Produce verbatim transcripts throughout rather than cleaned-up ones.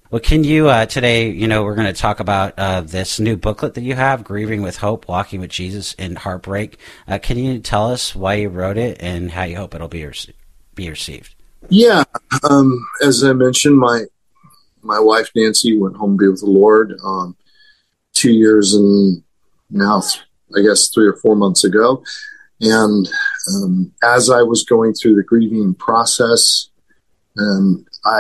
Well, can you uh, today? You know, we're going to talk about uh, this new booklet that you have, "Grieving with Hope: Walking with Jesus in Heartbreak." Uh, can you tell us why you wrote it and how you hope it'll be rece- be received? Yeah, um, as I mentioned, my my wife Nancy went home to be with the Lord um, two years and now, I guess, three or four months ago. And um, as I was going through the grieving process, um, I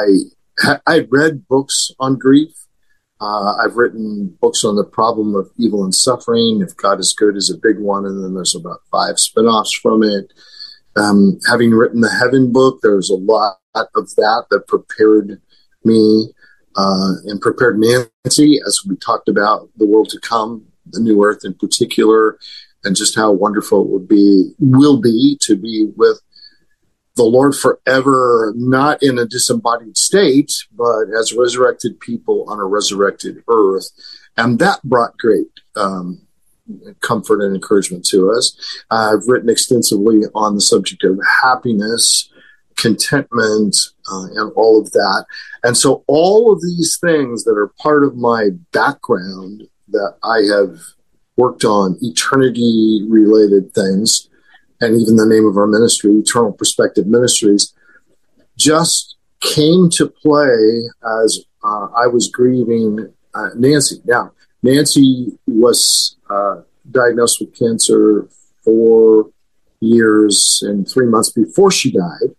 I read books on grief. Uh, I've written books on the problem of evil and suffering. If God is Good is a big one, and then there's about five spinoffs from it. Um, having written the Heaven book, there's a lot of that that prepared me uh, and prepared Nancy as we talked about the world to come, the new earth in particular, and just how wonderful it would be, will be to be with the Lord forever, not in a disembodied state, but as resurrected people on a resurrected earth. And that brought great um, comfort and encouragement to us. I've written extensively on the subject of happiness, contentment, uh, and all of that. And so all of these things that are part of my background that I have worked on, eternity-related things, and even the name of our ministry, Eternal Perspective Ministries, just came to play as uh, I was grieving uh, Nancy. Now, Nancy was uh, diagnosed with cancer four years and three months before she died.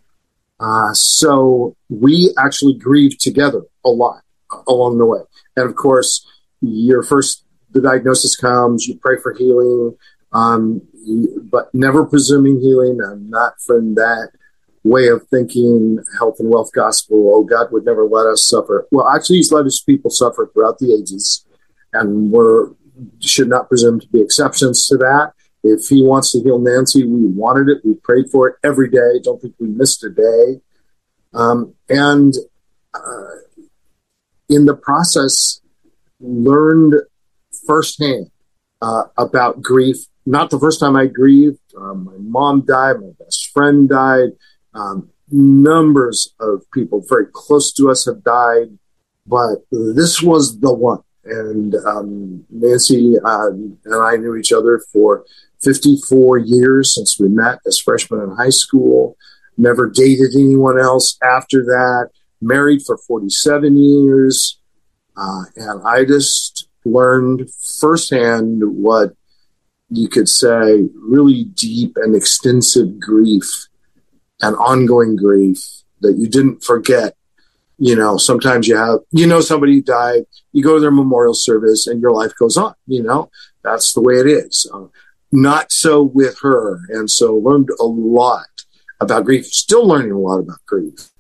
Uh, so we actually grieved together a lot uh, along the way. And of course, your first, the diagnosis comes, you pray for healing, um, but never presuming healing. I'm not from that way of thinking, health and wealth gospel. Oh, God would never let us suffer. Well, actually, he's let his people suffer throughout the ages, and we're should not presume to be exceptions to that. If he wants to heal Nancy, we wanted it. We prayed for it every day. Don't think we missed a day. Um, and uh, in the process, learned firsthand uh, about grief. Not the first time I grieved. Um, my mom died. My best friend died. Um, numbers of people very close to us have died. But this was the one. And um, Nancy uh, and I knew each other for fifty-four years since we met as freshmen in high school. Never dated anyone else after that. Married for forty-seven years. Uh, and I just learned firsthand what you could say really deep and extensive grief and ongoing grief that you didn't forget. You know, sometimes you have, you know, somebody died, you go to their memorial service and your life goes on, you know, that's the way it is. Uh, not so with her. And so learned a lot about grief, still learning a lot about grief.